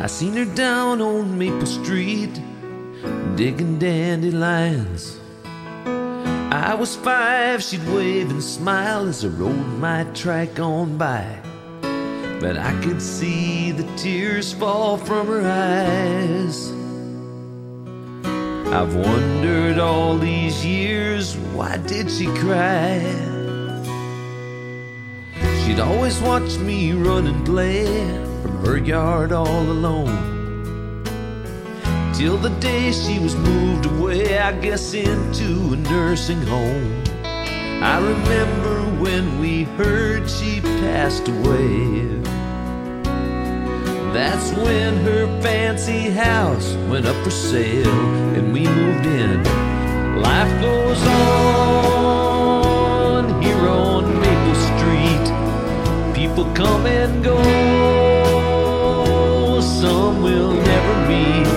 I seen her down on Maple Street, digging dandelions. I was 5, she'd wave and smile as I rode my trike on by, but I could see the tears fall from her eyes. I've wondered all these years, why did she cry? She'd always watch me run and play from her yard all alone, till the day she was moved away, I guess into a nursing home. I remember when we heard she passed away. That's when her fancy house went up for sale and we moved in. Life goes on here on Maple Street. People come and go, some we'll never meet.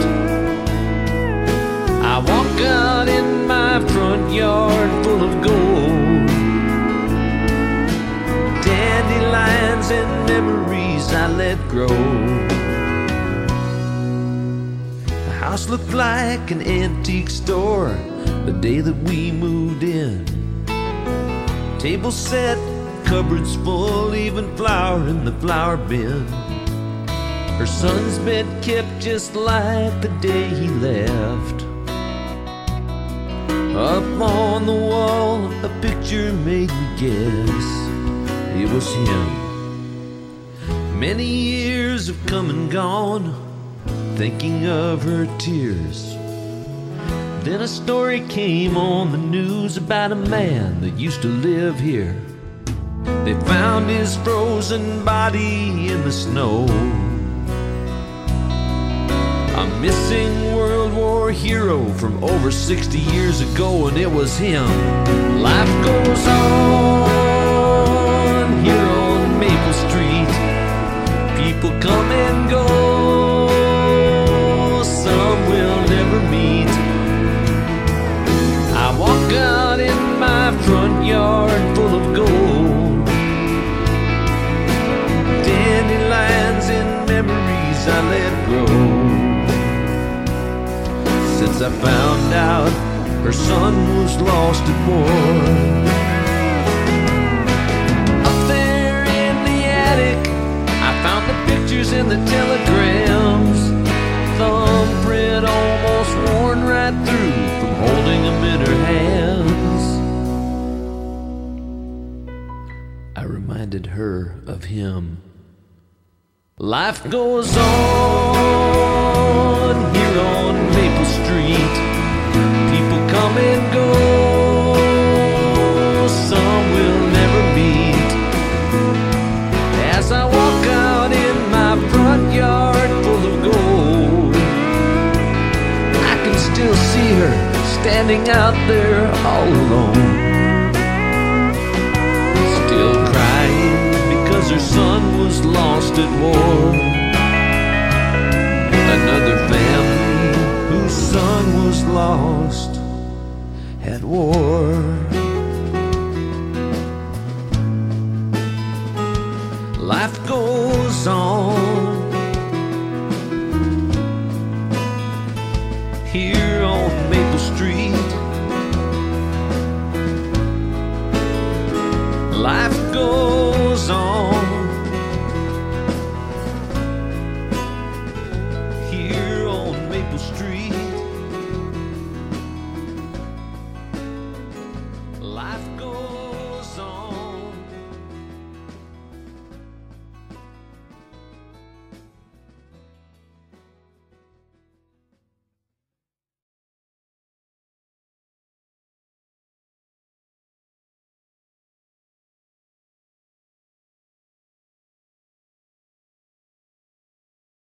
I walk out in my front yard full of gold, dandelions and memories I let grow. The house looked like an antique store the day that we moved in. Table set, cupboards full, even flour in the flour bin. Her son's bed kept just like the day he left. Up on the wall, a picture made me guess it was him. Many years have come and gone, thinking of her tears. Then a story came on the news about a man that used to live here. They found his frozen body in the snow. A missing World War hero from over 60 years ago, and it was him. Life goes on here on Maple Street. People come and go, some we'll never meet. I walk out in my front yard full of gold, dandelions and memories I let grow. Since I found out her son was lost at war. Up there in the attic, I found the pictures and the telegrams, thumbprint almost worn right through from holding them in her hands. I reminded her of him. Life goes on here on Maple Street. People come and go, some we'll never meet. As I walk out in my front yard full of gold, I can still see her standing out there all alone, still crying because her son was lost at war. Another family whose son was lost at war. Life goes on here on Maple Street. Life goes on here on Maple Street. Life goes on.